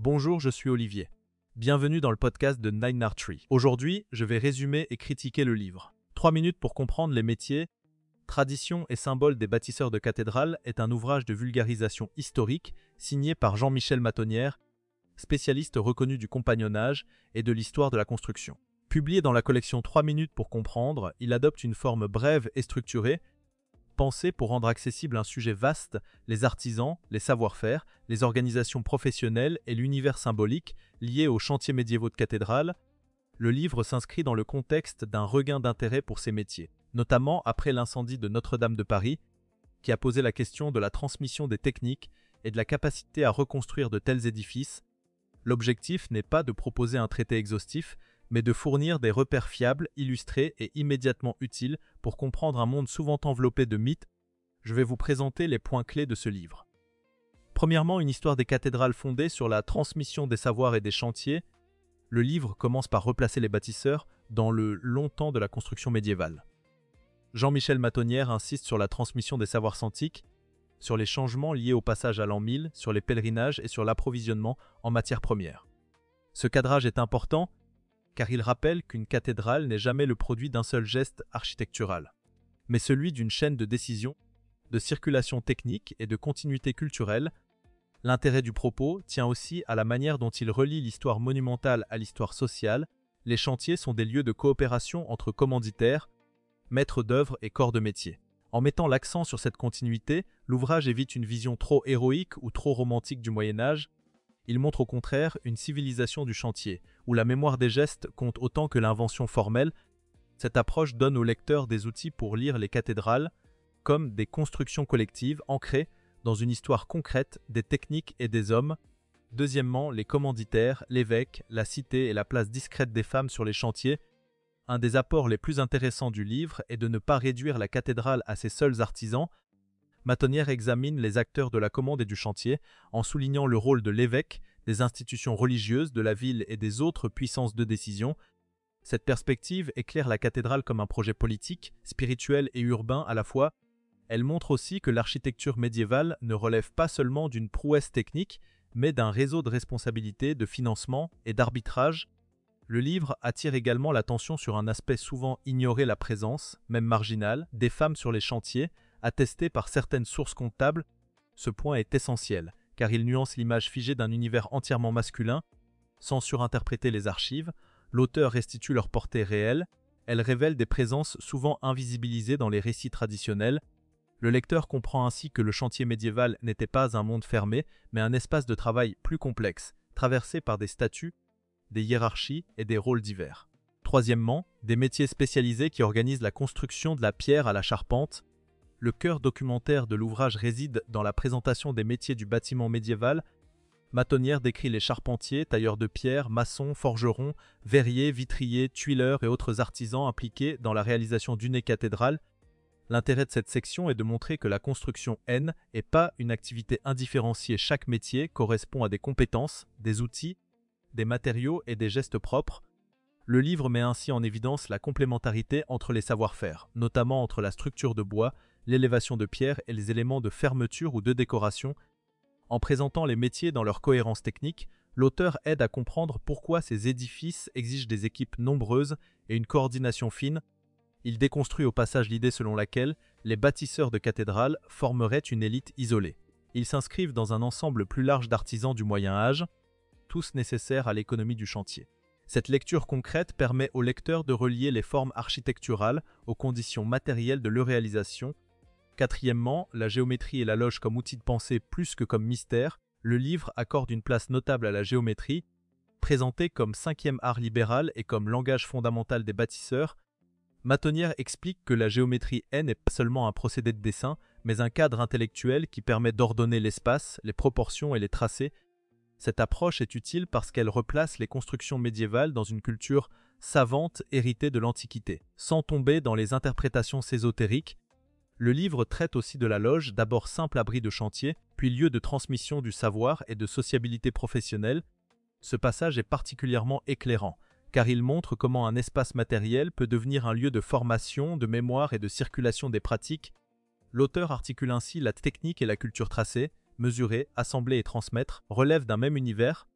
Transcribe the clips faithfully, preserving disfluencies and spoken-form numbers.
Bonjour, je suis Olivier. Bienvenue dans le podcast de Nine Art Tree. Aujourd'hui, je vais résumer et critiquer le livre. Trois minutes pour comprendre les métiers, traditions et symboles des bâtisseurs de cathédrales est un ouvrage de vulgarisation historique signé par Jean-Michel Matonnière, spécialiste reconnu du compagnonnage et de l'histoire de la construction. Publié dans la collection Trois minutes pour comprendre, il adopte une forme brève et structurée, pensée pour rendre accessible un sujet vaste, les artisans, les savoir-faire, les organisations professionnelles et l'univers symbolique lié aux chantiers médiévaux de cathédrales. Le livre s'inscrit dans le contexte d'un regain d'intérêt pour ces métiers, notamment après l'incendie de Notre-Dame de Paris, qui a posé la question de la transmission des techniques et de la capacité à reconstruire de tels édifices. L'objectif n'est pas de proposer un traité exhaustif, mais de fournir des repères fiables, illustrés et immédiatement utiles pour comprendre un monde souvent enveloppé de mythes. Je vais vous présenter les points clés de ce livre. Premièrement, une histoire des cathédrales fondée sur la transmission des savoirs et des chantiers. Le livre commence par replacer les bâtisseurs dans le long temps de la construction médiévale. Jean-Michel Matonnière insiste sur la transmission des savoirs antiques, sur les changements liés au passage à l'an mille, sur les pèlerinages et sur l'approvisionnement en matières premières. Ce cadrage est important car il rappelle qu'une cathédrale n'est jamais le produit d'un seul geste architectural, mais celui d'une chaîne de décision, de circulation technique et de continuité culturelle. L'intérêt du propos tient aussi à la manière dont il relie l'histoire monumentale à l'histoire sociale. Les chantiers sont des lieux de coopération entre commanditaires, maîtres d'œuvre et corps de métier. En mettant l'accent sur cette continuité, l'ouvrage évite une vision trop héroïque ou trop romantique du Moyen-Âge. Il montre au contraire une civilisation du chantier, où la mémoire des gestes compte autant que l'invention formelle. Cette approche donne au lecteur des outils pour lire les cathédrales comme des constructions collectives ancrées dans une histoire concrète des techniques et des hommes. Deuxièmement, les commanditaires, l'évêque, la cité et la place discrète des femmes sur les chantiers. Un des apports les plus intéressants du livre est de ne pas réduire la cathédrale à ses seuls artisans. Matonnière examine les acteurs de la commande et du chantier en soulignant le rôle de l'évêque, des institutions religieuses, de la ville et des autres puissances de décision. Cette perspective éclaire la cathédrale comme un projet politique, spirituel et urbain à la fois. Elle montre aussi que l'architecture médiévale ne relève pas seulement d'une prouesse technique, mais d'un réseau de responsabilités, de financement et d'arbitrage. Le livre attire également l'attention sur un aspect souvent ignoré, la présence, même marginale, des femmes sur les chantiers, attesté par certaines sources comptables. Ce point est essentiel, car il nuance l'image figée d'un univers entièrement masculin. Sans surinterpréter les archives, l'auteur restitue leur portée réelle. Elle révèle des présences souvent invisibilisées dans les récits traditionnels. Le lecteur comprend ainsi que le chantier médiéval n'était pas un monde fermé, mais un espace de travail plus complexe, traversé par des statuts, des hiérarchies et des rôles divers. Troisièmement, des métiers spécialisés qui organisent la construction de la pierre à la charpente. Le cœur documentaire de l'ouvrage réside dans la présentation des métiers du bâtiment médiéval. Matonnière décrit les charpentiers, tailleurs de pierre, maçons, forgerons, verriers, vitriers, tuileurs et autres artisans impliqués dans la réalisation d'une cathédrale. L'intérêt de cette section est de montrer que la construction N n'est pas une activité indifférenciée. Chaque métier correspond à des compétences, des outils, des matériaux et des gestes propres. Le livre met ainsi en évidence la complémentarité entre les savoir-faire, notamment entre la structure de bois, l'élévation de pierre et les éléments de fermeture ou de décoration. En présentant les métiers dans leur cohérence technique, l'auteur aide à comprendre pourquoi ces édifices exigent des équipes nombreuses et une coordination fine. Il déconstruit au passage l'idée selon laquelle les bâtisseurs de cathédrales formeraient une élite isolée. Ils s'inscrivent dans un ensemble plus large d'artisans du Moyen-Âge, tous nécessaires à l'économie du chantier. Cette lecture concrète permet au lecteur de relier les formes architecturales aux conditions matérielles de leur réalisation. Quatrièmement, la géométrie et la loge comme outil de pensée plus que comme mystère. Le livre accorde une place notable à la géométrie, présentée comme cinquième art libéral et comme langage fondamental des bâtisseurs. Matonnière explique que la géométrie N n'est pas seulement un procédé de dessin, mais un cadre intellectuel qui permet d'ordonner l'espace, les proportions et les tracés. Cette approche est utile parce qu'elle replace les constructions médiévales dans une culture savante héritée de l'Antiquité, sans tomber dans les interprétations ésotériques. Le livre traite aussi de la loge, d'abord simple abri de chantier, puis lieu de transmission du savoir et de sociabilité professionnelle. Ce passage est particulièrement éclairant, car il montre comment un espace matériel peut devenir un lieu de formation, de mémoire et de circulation des pratiques. L'auteur articule ainsi la technique et la culture tracée, mesurer, assembler et transmettre, relèvent d'un même univers.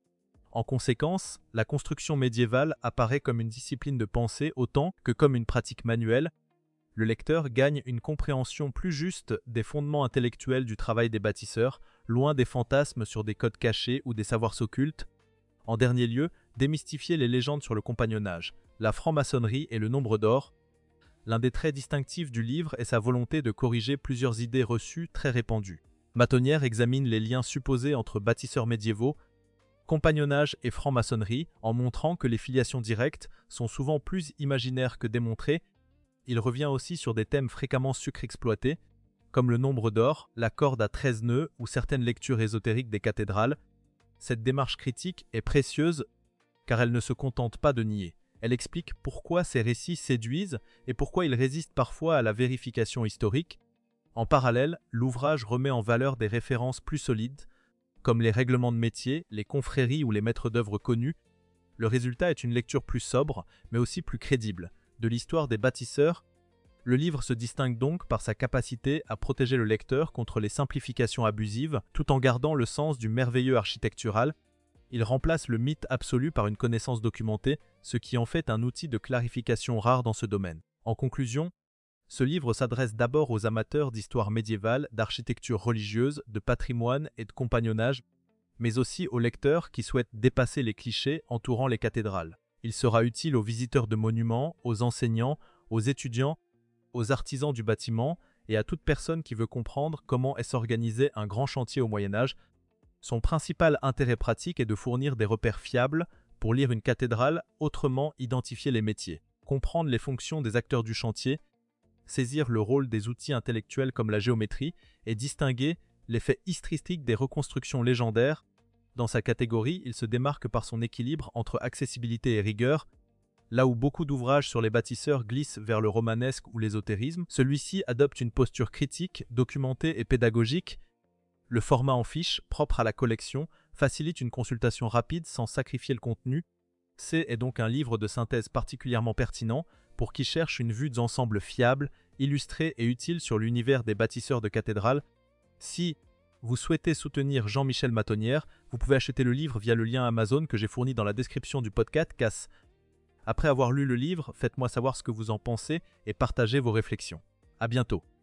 En conséquence, la construction médiévale apparaît comme une discipline de pensée autant que comme une pratique manuelle. Le lecteur gagne une compréhension plus juste des fondements intellectuels du travail des bâtisseurs, loin des fantasmes sur des codes cachés ou des savoirs occultes. En dernier lieu, démystifier les légendes sur le compagnonnage, la franc-maçonnerie et le nombre d'or. L'un des traits distinctifs du livre est sa volonté de corriger plusieurs idées reçues très répandues. Matonnière examine les liens supposés entre bâtisseurs médiévaux, compagnonnage et franc-maçonnerie, en montrant que les filiations directes sont souvent plus imaginaires que démontrées. Il revient aussi sur des thèmes fréquemment surexploités, comme le nombre d'or, la corde à treize nœuds ou certaines lectures ésotériques des cathédrales. Cette démarche critique est précieuse car elle ne se contente pas de nier. Elle explique pourquoi ces récits séduisent et pourquoi ils résistent parfois à la vérification historique. En parallèle, l'ouvrage remet en valeur des références plus solides, comme les règlements de métier, les confréries ou les maîtres d'œuvre connus. Le résultat est une lecture plus sobre, mais aussi plus crédible, de l'histoire des bâtisseurs. Le livre se distingue donc par sa capacité à protéger le lecteur contre les simplifications abusives, tout en gardant le sens du merveilleux architectural. Il remplace le mythe absolu par une connaissance documentée, ce qui en fait un outil de clarification rare dans ce domaine. En conclusion, ce livre s'adresse d'abord aux amateurs d'histoire médiévale, d'architecture religieuse, de patrimoine et de compagnonnage, mais aussi aux lecteurs qui souhaitent dépasser les clichés entourant les cathédrales. Il sera utile aux visiteurs de monuments, aux enseignants, aux étudiants, aux artisans du bâtiment et à toute personne qui veut comprendre comment est s'organisait un grand chantier au Moyen-Âge. Son principal intérêt pratique est de fournir des repères fiables pour lire une cathédrale, autrement identifier les métiers, comprendre les fonctions des acteurs du chantier, saisir le rôle des outils intellectuels comme la géométrie et distinguer l'effet historique des reconstructions légendaires. Dans sa catégorie, il se démarque par son équilibre entre accessibilité et rigueur. Là où beaucoup d'ouvrages sur les bâtisseurs glissent vers le romanesque ou l'ésotérisme, celui-ci adopte une posture critique, documentée et pédagogique. Le format en fiche, propre à la collection, facilite une consultation rapide sans sacrifier le contenu. C'est est donc un livre de synthèse particulièrement pertinent pour qui cherche une vue d'ensemble fiable, illustrée et utile sur l'univers des bâtisseurs de cathédrales. Si vous souhaitez soutenir Jean-Michel Matonnière, vous pouvez acheter le livre via le lien Amazon que j'ai fourni dans la description du podcast. Après avoir lu le livre, faites-moi savoir ce que vous en pensez et partagez vos réflexions. À bientôt.